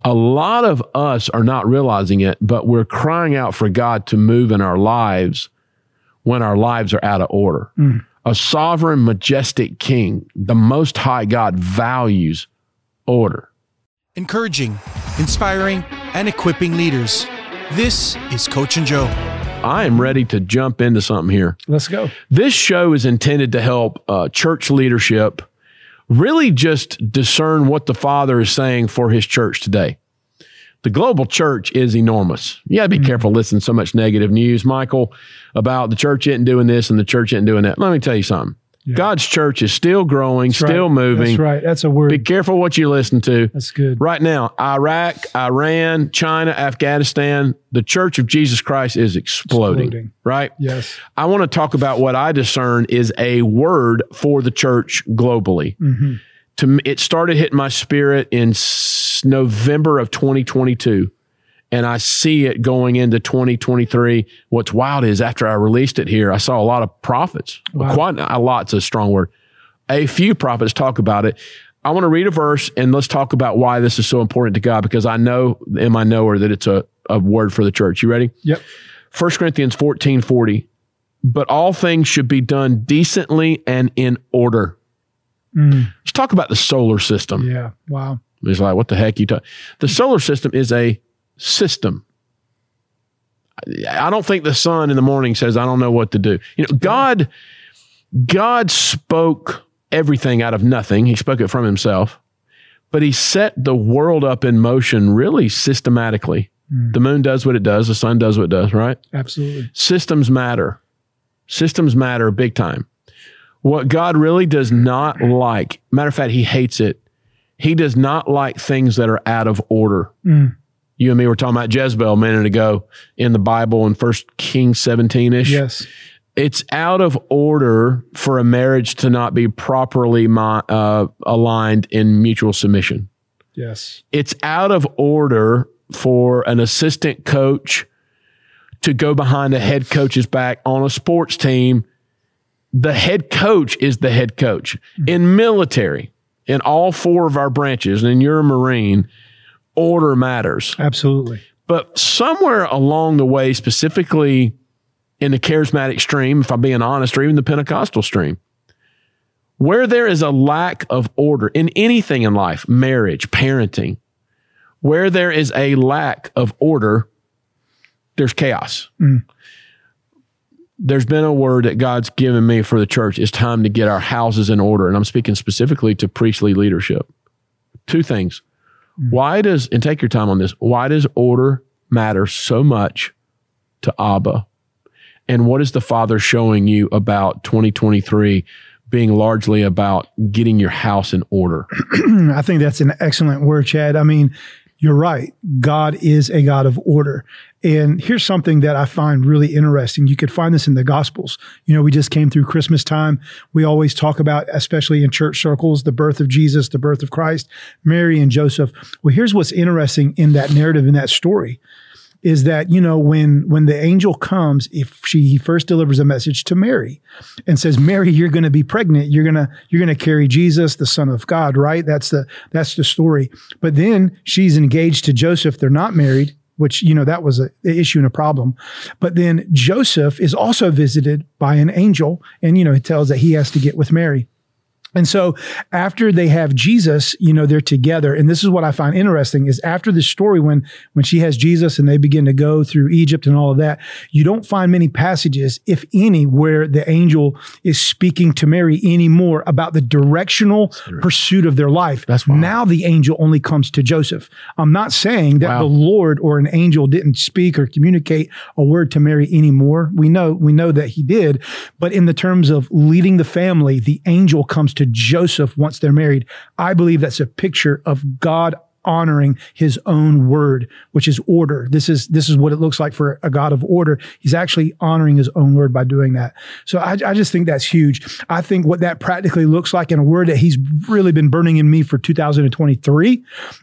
A lot of us are not realizing it, but we're crying out for God to move in our lives when our lives are out of order. A sovereign, majestic king, the Most High God, values order. Encouraging, inspiring, and equipping leaders. This is Coach and Joe. I am ready to jump into something here. Let's go. This show is intended to help church leadership really just discern what the Father is saying for his church today. The global church is enormous. You gotta be careful listening to so much negative news, Michael, about the church isn't doing this and the church isn't doing that. Let me tell you something. Yeah. God's church is still growing, still moving. That's right. That's a word. Be careful what you listen to. That's good. Right now, Iraq, Iran, China, Afghanistan, the Church of Jesus Christ is exploding. Right? Yes. I want to talk about what I discern is a word for the church globally. It started hitting my spirit in November of 2022. And I see it going into 2023. What's wild is after I released it here, I saw a lot of prophets. Wow. Quite a lot's a strong word. A few prophets talk about it. I want to read a verse and let's talk about why this is so important to God, because I know in my knower that it's a word for the church. You ready? Yep. 1 Corinthians 14:40. But all things should be done decently and in order. Let's talk about the solar system. Yeah. Wow. It's like, what the heck you talking? The solar system is a system. I don't think the sun in the morning says, I don't know what to do. You know, God spoke everything out of nothing. He spoke it from himself, but he set the world up in motion really systematically. The moon does what it does. The sun does what it does, right? Absolutely. Systems matter. Systems matter big time. What God really does not like, matter of fact, he hates it. He does not like things that are out of order. You and me were talking about Jezebel a minute ago in the Bible in 1 Kings 17-ish. Yes. It's out of order for a marriage to not be properly aligned in mutual submission. Yes. It's out of order for an assistant coach to go behind a head coach's back on a sports team. The head coach is the head coach. In military, in all four of our branches, and you're a Marine, order matters. Absolutely. But somewhere along the way, specifically in the charismatic stream, if I'm being honest, or even the Pentecostal stream, where there is a lack of order in anything in life, marriage, parenting, where there is a lack of order, there's chaos. There's been a word that God's given me for the church. It's time to get our houses in order. And I'm speaking specifically to priestly leadership. Two things. And take your time on this, why does order matter so much to Abba? And what is the Father showing you about 2023 being largely about getting your house in order? I think that's an excellent word, Chad. I mean, you're right. God is a God of order. And here's something that I find really interesting. You could find this in the Gospels. You know, we just came through Christmas time. We always talk about, especially in church circles, the birth of Jesus, the birth of Christ, Mary and Joseph. Well, here's what's interesting in that narrative, in that story, is that, you know, when the angel comes, he first delivers a message to Mary and says, Mary, you're going to be pregnant. You're going to carry Jesus, the Son of God, right? That's the story. But then she's engaged to Joseph. They're not married, which, you know, that was an issue and a problem. But then Joseph is also visited by an angel, and, you know, he tells that he has to get with Mary. And so after they have Jesus, you know, they're together. And this is what I find interesting is after this story, when she has Jesus and they begin to go through Egypt and all of that, you don't find many passages, if any, where the angel is speaking to Mary anymore about the directional pursuit of their life. That's wild. Now the angel only comes to Joseph. I'm not saying that the Lord or an angel didn't speak or communicate a word to Mary anymore. We know that he did. But in the terms of leading the family, the angel comes to Joseph once they're married. I believe that's a picture of God honoring his own word, which is order. This is what it looks like for a God of order. He's actually honoring his own word by doing that. So I just think that's huge. I think what that practically looks like in a word that he's really been burning in me for 2023,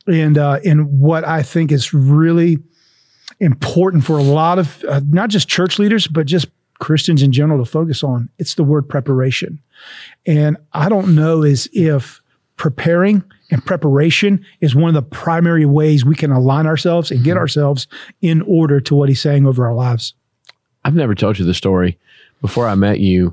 and what I think is really important for a lot of not just church leaders, but just Christians in general to focus on. It's the word preparation. And I don't know as if preparing and preparation is one of the primary ways we can align ourselves and get ourselves in order to what he's saying over our lives. I've never told you the story. Before I met you,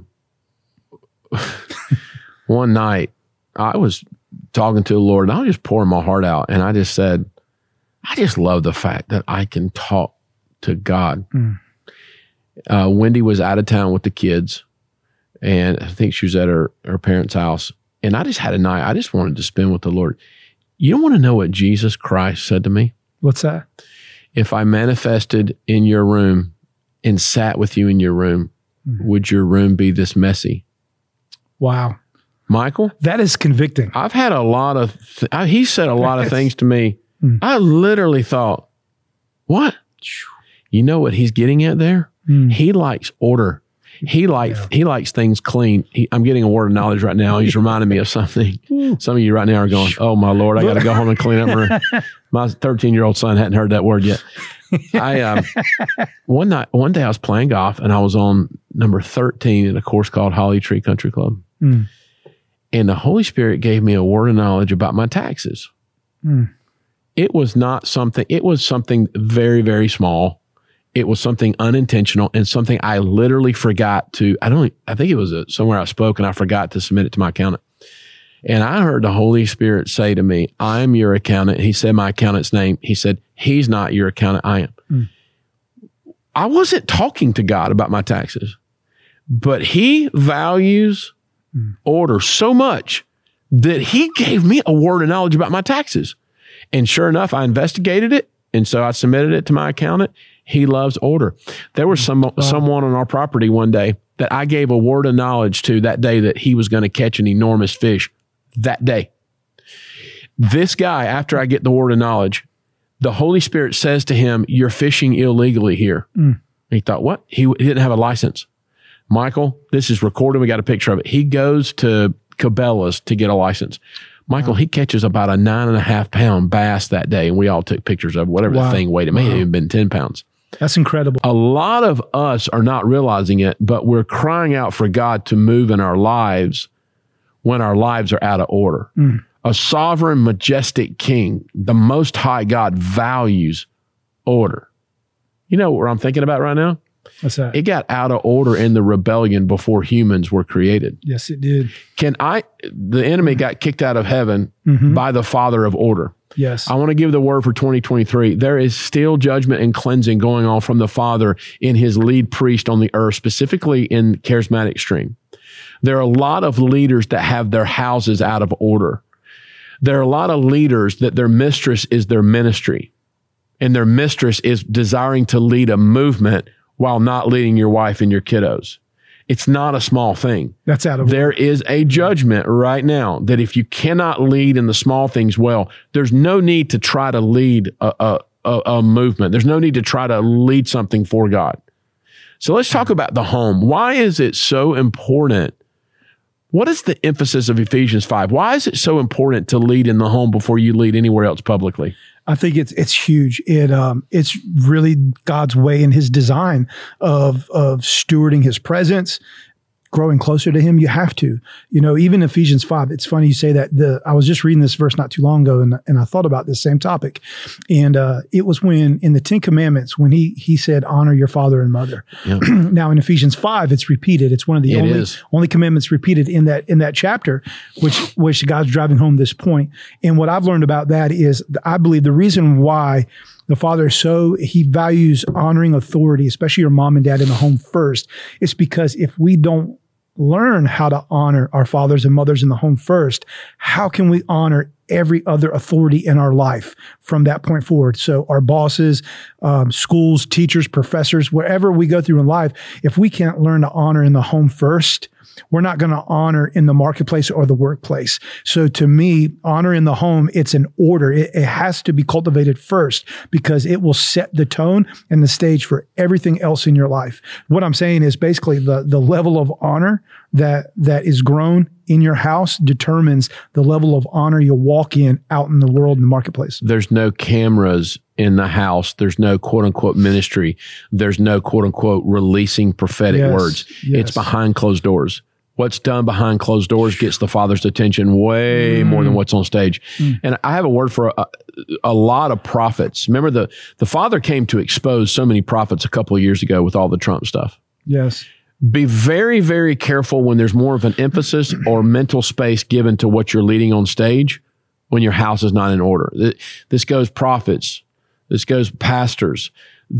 one night I was talking to the Lord and I was just pouring my heart out. And I just said, I just love the fact that I can talk to God. Wendy was out of town with the kids, and I think she was at her parents' house. And I just had a night I just wanted to spend with the Lord. You don't want to know what Jesus Christ said to me? What's that? If I manifested in your room and sat with you in your room, would your room be this messy? Wow. Michael? That is convicting. I've had a lot of, he said a lot of things to me. I literally thought, what? You know what he's getting at there? He likes order. He likes things clean. I'm getting a word of knowledge right now. He's reminding me of something. Some of you right now are going, oh my Lord, I got to go home and clean up my room. My 13-year-old son hadn't heard that word yet. One day I was playing golf and I was on number 13 in a course called Holly Tree Country Club. And the Holy Spirit gave me a word of knowledge about my taxes. It was something very, very small. It was something unintentional and something I literally forgot to, I think it was somewhere I spoke and I forgot to submit it to my accountant. And I heard the Holy Spirit say to me, I'm your accountant. He said my accountant's name. He said, he's not your accountant. I am. I wasn't talking to God about my taxes, but he values order so much that he gave me a word of knowledge about my taxes. And sure enough, I investigated it. And so I submitted it to my accountant. He loves order. There was someone on our property one day that I gave a word of knowledge to that day that he was going to catch an enormous fish that day. This guy, after I get the word of knowledge, the Holy Spirit says to him, you're fishing illegally here. He thought, what? He didn't have a license. Michael, this is recorded. We got a picture of it. He goes to Cabela's to get a license. Michael, he catches about a 9.5 pound bass that day. And we all took pictures of whatever the thing weighed. It may have even been 10 pounds. That's incredible. A lot of us are not realizing it, but we're crying out for God to move in our lives when our lives are out of order. A sovereign, majestic king, the Most High God, values order. You know what I'm thinking about right now? What's that? It got out of order in the rebellion before humans were created. Yes, it did. The enemy got kicked out of heaven by the Father of order. Yes. I want to give the word for 2023. There is still judgment and cleansing going on from the Father in his lead priest on the earth, specifically in Charismatic Stream. There are a lot of leaders that have their houses out of order. There are a lot of leaders that their mistress is their ministry, and their mistress is desiring to lead a movement while not leading your wife and your kiddos. It's not a small thing. That's out of order. There is a judgment right now that if you cannot lead in the small things well, there's no need to try to lead a movement. There's no need to try to lead something for God. So let's talk about the home. Why is it so important? What is the emphasis of Ephesians 5? Why is it so important to lead in the home before you lead anywhere else publicly? I think it's huge. It's really God's way in his design of stewarding his presence, growing closer to him. You have to, even Ephesians 5, it's funny you say that. I was just reading this verse not too long ago and I thought about this same topic. And it was when in the 10 Commandments, when he said, honor your father and mother. Yeah. Now in Ephesians 5, it's repeated. It's one of the only commandments repeated in that chapter, which God's driving home this point. And what I've learned about that is I believe the reason why the Father he values honoring authority, especially your mom and dad in the home first. It's because if we don't learn how to honor our fathers and mothers in the home first, how can we honor every other authority in our life from that point forward? So our bosses, schools, teachers, professors, wherever we go through in life, if we can't learn to honor in the home first, we're not going to honor in the marketplace or the workplace. So to me, honor in the home, it's an order. It has to be cultivated first because it will set the tone and the stage for everything else in your life. What I'm saying is basically the level of honor that is grown in your house determines the level of honor you'll walk in out in the world in the marketplace. There's no cameras in the house. There's no quote unquote ministry. There's no quote unquote releasing prophetic words. Yes. It's behind closed doors. What's done behind closed doors gets the Father's attention way more than what's on stage. And I have a word for a lot of prophets. Remember, the Father came to expose so many prophets a couple of years ago with all the Trump stuff. Yes. Be very, very careful when there's more of an emphasis or mental space given to what you're leading on stage when your house is not in order. This goes prophets. This goes pastors.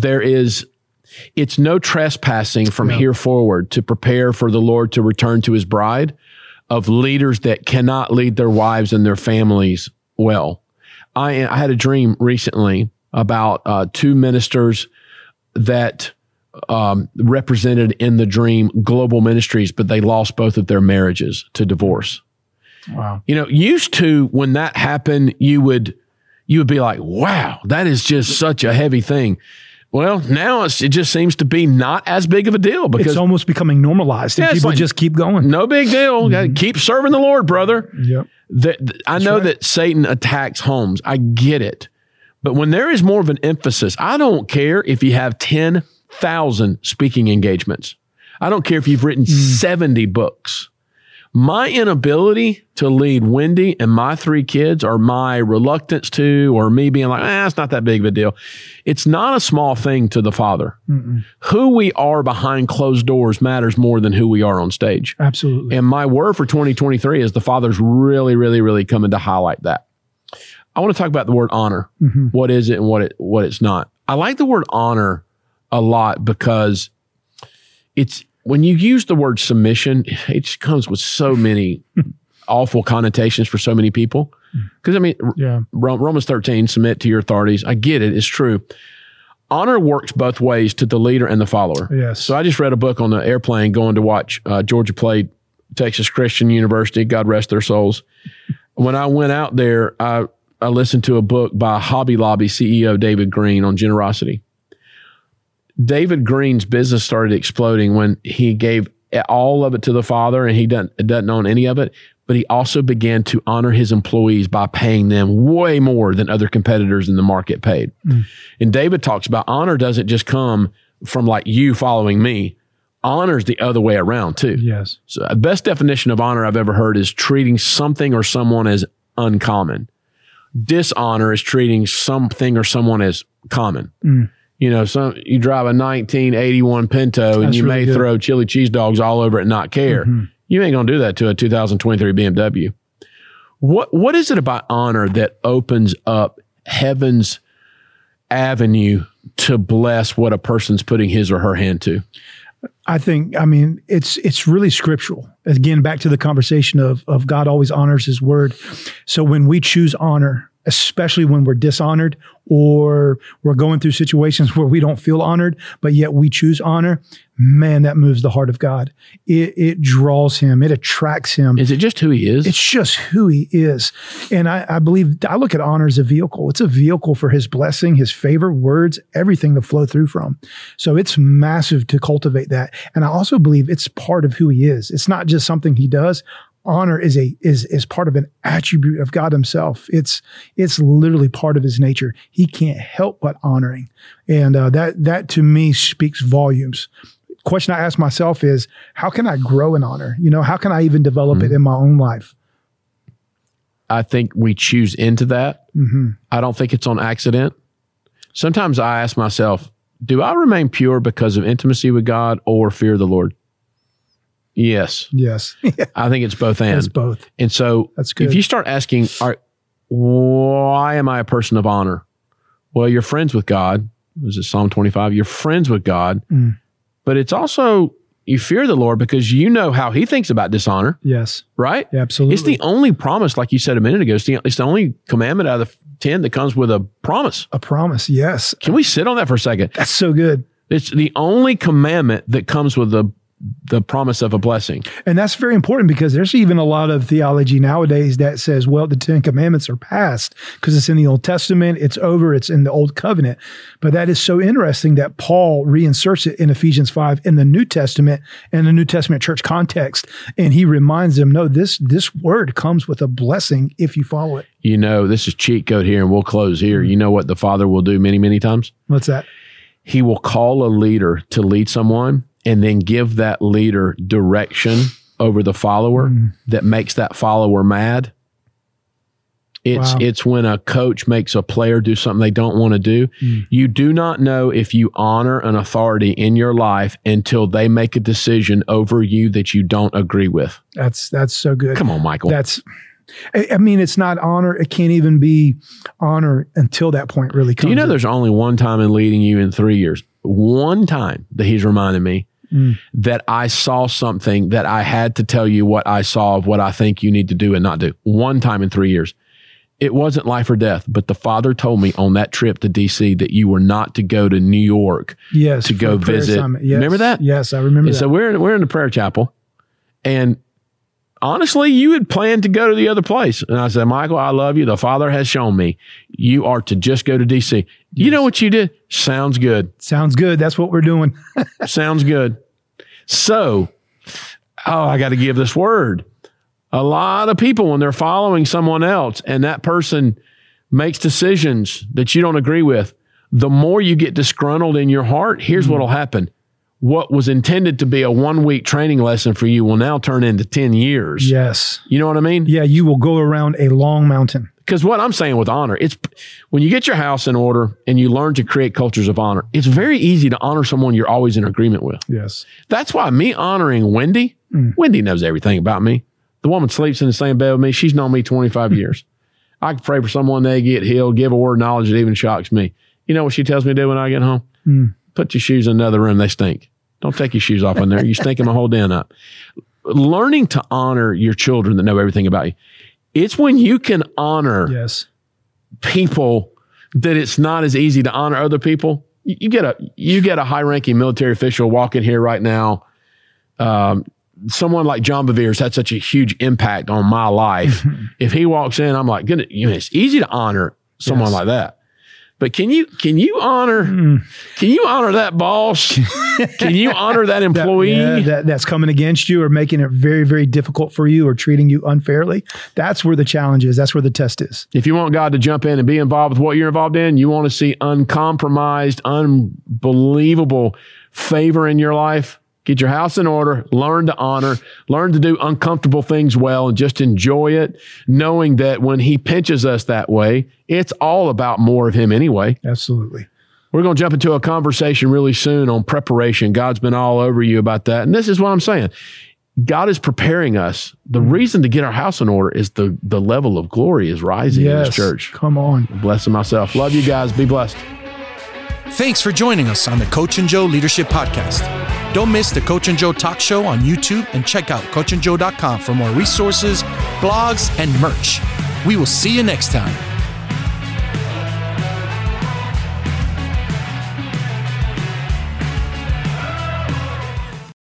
It's no trespassing from here forward to prepare for the Lord to return to his bride of leaders that cannot lead their wives and their families well. I had a dream recently about two ministers that represented in the dream global ministries, but they lost both of their marriages to divorce. Wow. Used to when that happened, you would be like, wow, that is just such a heavy thing. Well, now it just seems to be not as big of a deal because it's almost becoming normalized and people just keep going. No big deal. Got to keep serving the Lord, brother. Yep. I know that Satan attacks homes. I get it. But when there is more of an emphasis, I don't care if you have 10,000 speaking engagements. I don't care if you've written 70 books. My inability to lead Wendy and my 3 kids, or my reluctance to, or me being like, it's not that big of a deal. It's not a small thing to the Father. Who we are behind closed doors matters more than who we are on stage. Absolutely. And my word for 2023 is the Father's really, really, really coming to highlight that. I want to talk about the word honor. What is it and what it's not. I like the word honor a lot because when you use the word submission, it just comes with so many awful connotations for so many people. Because, Romans 13, submit to your authorities. I get it. It's true. Honor works both ways to the leader and the follower. Yes. So I just read a book on the airplane going to watch Georgia play Texas Christian University. God rest their souls. When I went out there, I listened to a book by Hobby Lobby CEO David Green on generosity. David Green's business started exploding when he gave all of it to the Father and he doesn't own any of it, but he also began to honor his employees by paying them way more than other competitors in the market paid. And David talks about honor doesn't just come from like you following me. Honor's the other way around too. Yes. So the best definition of honor I've ever heard is treating something or someone as uncommon. Dishonor is treating something or someone as common. You drive a 1981 Pinto and you may throw chili cheese dogs all over it and not care. You ain't going to do that to a 2023 BMW. What is it about honor that opens up heaven's avenue to bless what a person's putting his or her hand to? I think, it's really scriptural. Again, back to the conversation of God always honors his word. So when we choose honor, especially when we're dishonored or we're going through situations where we don't feel honored, but yet we choose honor, man, that moves the heart of God. It draws him. It attracts him. Is it just who he is? It's just who he is. And I believe, I look at honor as a vehicle. It's a vehicle for his blessing, his favor, words, everything to flow through from. So it's massive to cultivate that. And I also believe it's part of who he is. It's not just something he does. Honor is part of an attribute of God himself. It's literally part of his nature. He can't help but honoring. And that to me speaks volumes. Question I ask myself is, how can I grow in honor? How can I even develop it in my own life? I think we choose into that. I don't think it's on accident. Sometimes I ask myself, do I remain pure because of intimacy with God or fear of the Lord? Yes. I think it's both and. It's both. And so that's good. If you start asking, why am I a person of honor? Well, you're friends with God. Is it Psalm 25? You're friends with God. But it's also, you fear the Lord because you know how he thinks about dishonor. Yes. Right? Yeah, absolutely. It's the only promise, like you said a minute ago, it's the only commandment out of the 10 that comes with a promise. A promise, yes. Can we sit on that for a second? That's so good. It's the only commandment that comes with the promise of a blessing. And that's very important because there's even a lot of theology nowadays that says, well, the 10 commandments are past because it's in the Old Testament, it's over, it's in the Old Covenant. But that is so interesting that Paul reinserts it in Ephesians 5 in the New Testament and the New Testament church context. And he reminds them, no, this word comes with a blessing if you follow it. This is cheat code here and we'll close here. You know what the Father will do many, many times? What's that? He will call a leader to lead someone and then give that leader direction over the follower that makes that follower mad. It's when a coach makes a player do something they don't want to do. You do not know if you honor an authority in your life until they make a decision over you that you don't agree with. That's so good. Come on, Michael. It's not honor. It can't even be honor until that point really comes. Do you know there's only one time in leading you in 3 years, one time that he's reminded me that I saw something that I had to tell you what I saw of what I think you need to do and not do. One time in 3 years. It wasn't life or death, but the Father told me on that trip to DC that you were not to go to New York to go visit. Yes. Remember that? Yes, I remember that. So we're in the prayer chapel, and honestly, you had planned to go to the other place. And I said, Michael, I love you. The Father has shown me you are to just go to DC. You know what you did? Sounds good. Sounds good. That's what we're doing. Sounds good. So, I got to give this word. A lot of people, when they're following someone else and that person makes decisions that you don't agree with, the more you get disgruntled in your heart, here's what will happen. What was intended to be a 1 week training lesson for you will now turn into 10 years. Yes. You know what I mean? Yeah, you will go around a long mountain. Because what I'm saying with honor, it's when you get your house in order and you learn to create cultures of honor, it's very easy to honor someone you're always in agreement with. Yes. That's why me honoring Wendy, Wendy knows everything about me. The woman sleeps in the same bed with me. She's known me 25 years. I can pray for someone, they get healed, give a word of knowledge that even shocks me. You know what she tells me to do when I get home? Put your shoes in another room. They stink. Don't take your shoes off in there. You're stinking my whole den up. Learning to honor your children that know everything about you. It's when you can honor people that it's not as easy to honor other people. You get a high-ranking military official walking here right now. Someone like John Bevere's had such a huge impact on my life. If he walks in, I'm like, goodness, it's easy to honor someone like that. But can you honor that boss? Can you honor that employee that's coming against you or making it very, very difficult for you or treating you unfairly? That's where the challenge is. That's where the test is. If you want God to jump in and be involved with what you're involved in, you want to see uncompromised, unbelievable favor in your life, get your house in order, learn to honor, learn to do uncomfortable things well, and just enjoy it, knowing that when he pinches us that way, it's all about more of him anyway. Absolutely. We're going to jump into a conversation really soon on preparation. God's been all over you about that. And this is what I'm saying. God is preparing us. The reason to get our house in order is the level of glory is rising in this church. Come on. I'm blessing myself. Love you guys. Be blessed. Thanks for joining us on the Coach and Joe Leadership Podcast. Don't miss the Coach and Joe Talk Show on YouTube and check out coachandjoe.com for more resources, blogs, and merch. We will see you next time.